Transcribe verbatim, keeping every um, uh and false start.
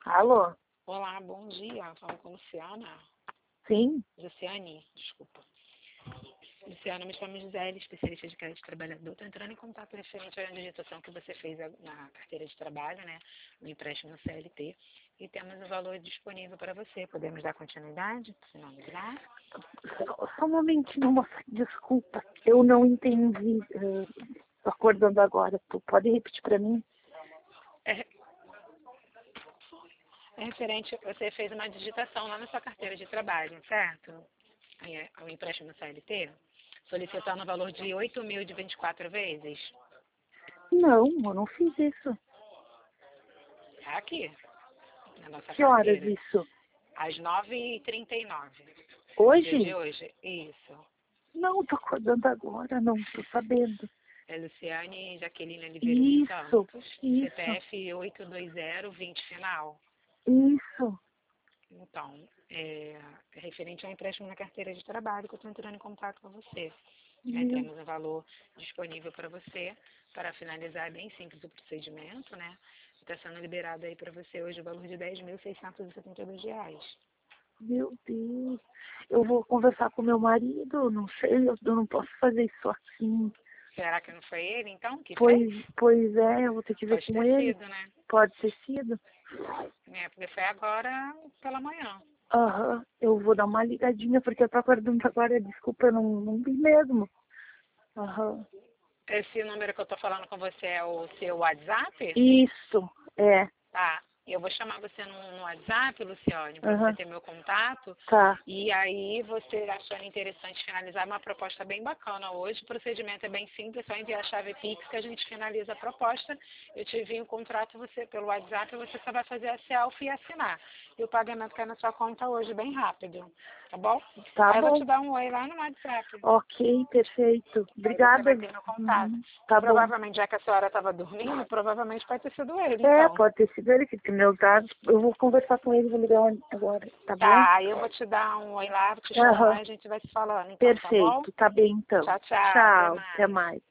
Alô? Olá, bom dia. Falo com a Luciana. Sim? Luciane, desculpa. Luciana, me chamo Gisele, especialista de crédito trabalhador. Estou entrando em contato referente à digitação que você fez na carteira de trabalho, né? No empréstimo C L T. E temos o valor disponível para você. Podemos dar continuidade? Finalizar? Só, só um momentinho, moça. Desculpa. Eu não entendi. Estou acordando agora. Tu pode repetir para mim? É, é referente, você fez uma digitação lá na sua carteira de trabalho, certo? Aí, o empréstimo C L T, solicitando o valor de oito mil de vinte e quatro vezes. Não, eu não fiz isso. Tá aqui, na nossa Que horas carteira. isso? Às nove e trinta e nove. Hoje? Dia de hoje? Isso. Não, estou acordando agora. Não estou sabendo. É Luciane Jaqueline Oliveira dos Isso, Santos. isso, C P F oito dois zero vinte final. isso. Então, é, é referente ao empréstimo na carteira de trabalho que eu estou entrando em contato com você. Aí Meu, temos um valor disponível para você, para finalizar é bem simples o procedimento, né? Está sendo liberado aí para você hoje o valor de dez mil seiscentos e setenta e dois reais. meu Deus. Eu vou conversar com meu marido. Não sei, eu eu não posso fazer isso assim. Será que não foi ele, então, que fez? Pois, pois é, eu vou ter que ver Pode com ter ele. sido, né? Pode ter sido. É, porque foi agora pela manhã. Aham, eu vou dar uma ligadinha, porque eu tô acordando agora, desculpa, eu não, não vi mesmo. Aham. Esse número que eu estou falando com você é o seu WhatsApp? Isso, é. Tá. Eu vou chamar você no, no WhatsApp, Luciane, para você Aham, ter meu contato. tá. E aí, você achando interessante finalizar uma proposta bem bacana hoje. O procedimento é bem simples, é só enviar a chave Pix que a gente finaliza a proposta. Eu te envio o contrato você, pelo WhatsApp, você só vai fazer a selfie e assinar. E o pagamento cai na sua conta hoje, bem rápido. Tá bom? Tá Aí eu vou bom. te dar um oi lá no WhatsApp. Ok, perfeito. Aí você Obrigada. vai ter meu contato. Uhum, E tá bom. provavelmente, já que a senhora estava dormindo, provavelmente pode ter sido ele, É, então. pode ter sido ele que tem meus dados. Eu vou conversar com ele, vou ligar agora, tá bom? Tá, aí eu vou te dar um oi lá, vou te chamar Aham, e a gente vai se falando, então, tá bom? perfeito. Tá bem, então. Tchau, tchau, até Tchau, até mais. mais.